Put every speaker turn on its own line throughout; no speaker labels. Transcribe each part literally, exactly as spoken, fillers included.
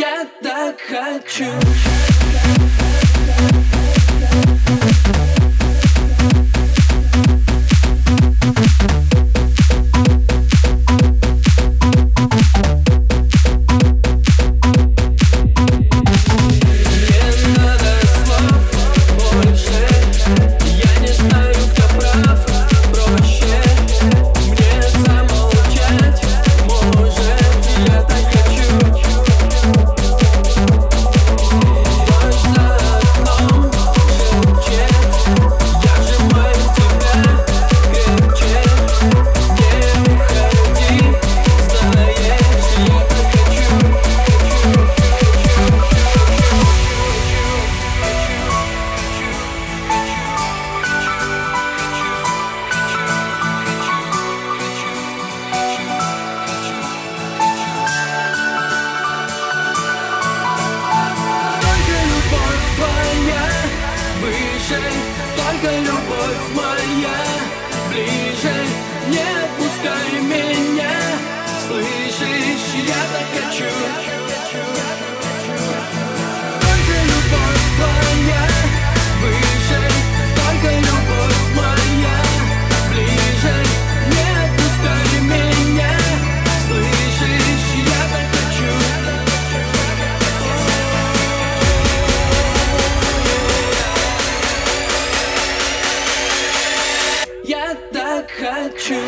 Я так хочу. Только любовь моя ближе, не отпускай меня. Слышишь, я так хочу. Только любовь твоя выше, только любовь моя ближе, не отпускай меня. Слышишь, я так хочу. Я так хочу.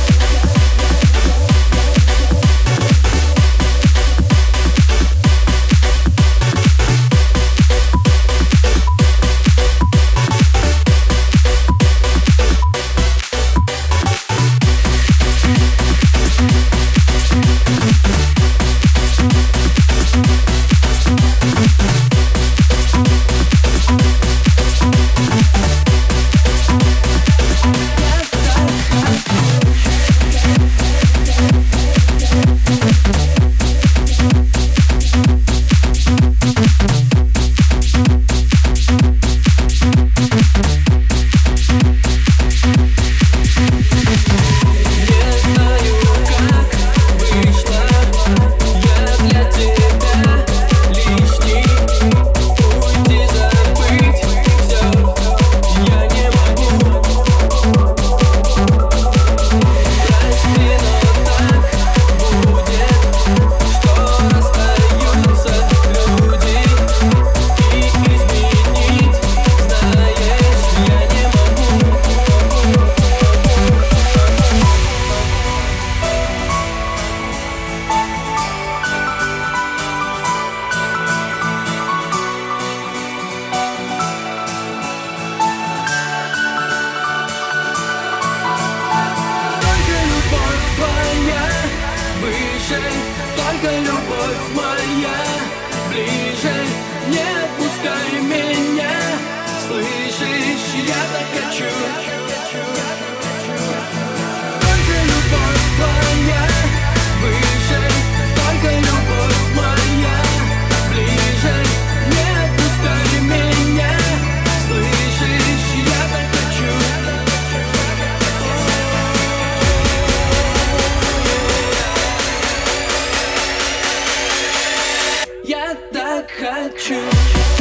Только любовь моя ближе, не отпускай меня. Слышишь, я так хочу. Только любовь твоя выше, только любовь моя ближе, не отпускай меня. Слышишь, я так хочу. Я так хочу.